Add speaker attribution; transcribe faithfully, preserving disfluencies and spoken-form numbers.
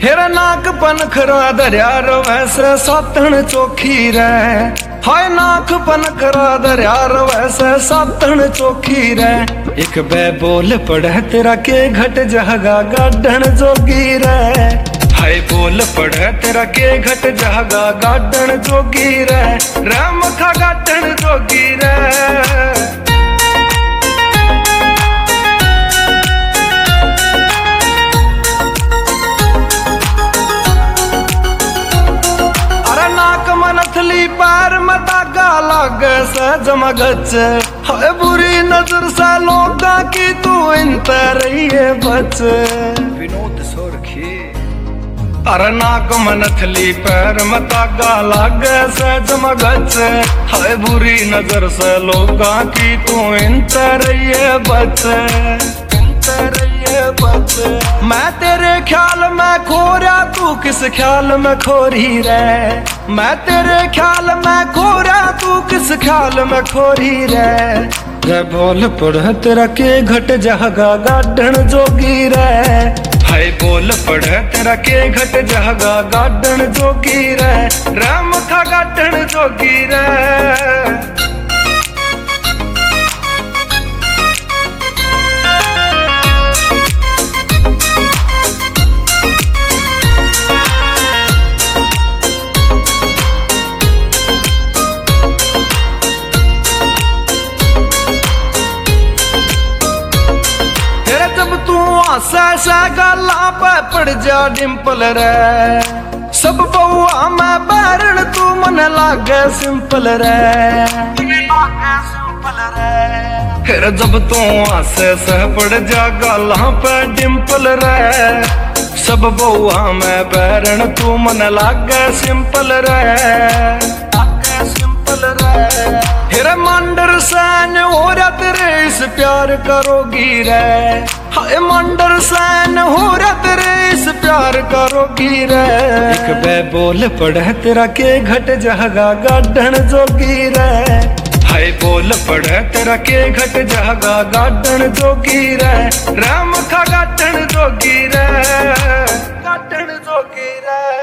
Speaker 1: हेरा नाक पनखरा दरिया रो वैसे सातन चोखी रे। हाय नाक पनखरा दरिया रो वैसे सातन चोखी रे। एक बे बोल पढ़े तेरा के घट जहगा गाढ़न जोगी रे। हाय बोल पढ़े तेरा के घट जहगा गाढ़न जोगी रे। राम खा गाढ़न जोगी रे। मनथली पैर में दागा लागे से जमगच। हाय बुरी नजर से लोगा की तू इंते रहिए बच। विनोद सोरखी अरे नाक मनथली पैर में दागा लागे से जमगच। हाय बुरी नजर से लोगा की तू इंते रहिए बच। इंते रहिए बच। मैं तेरे ख्याल में खोरा तू किस ख्याल में खोरी रे। मैं तेरे ख्याल में खोरा तू किस ख्याल में खोरी रे। रे बोल पढ़ तेरा के घट जहगा गाढ़न जोगी रे। हाय बोल पढ़ तेरा के घट जहगा गाढ़न जोगी रे। राम खा गाढ़न जोगी रे। से से गला पे पड़ जा डिम्पल रे। सब बउआ में बैरण तू मन लागे सिंपल रे। फिर जब तू आसे से पड़ जा गला पे डिम्पल रे। सब बउआ में बैरण तू मन लागे सिंपल रे। लागे सिंपल रे। फिर मंडर सैन हो रहा तेरे इस प्यार करोगी रे। हाय मंडर सैन हो रहा तेरे इस प्यार करोगी रे। एक बे बोल पढ़े तेरा के घट जहगा गाढ़न जोगी रे। हाय बोल पढ़े तेरा के घट जहगा गाढ़न जोगी रे। राम खा गाढ़न जोगी रे। गाढ़न जोगी रे।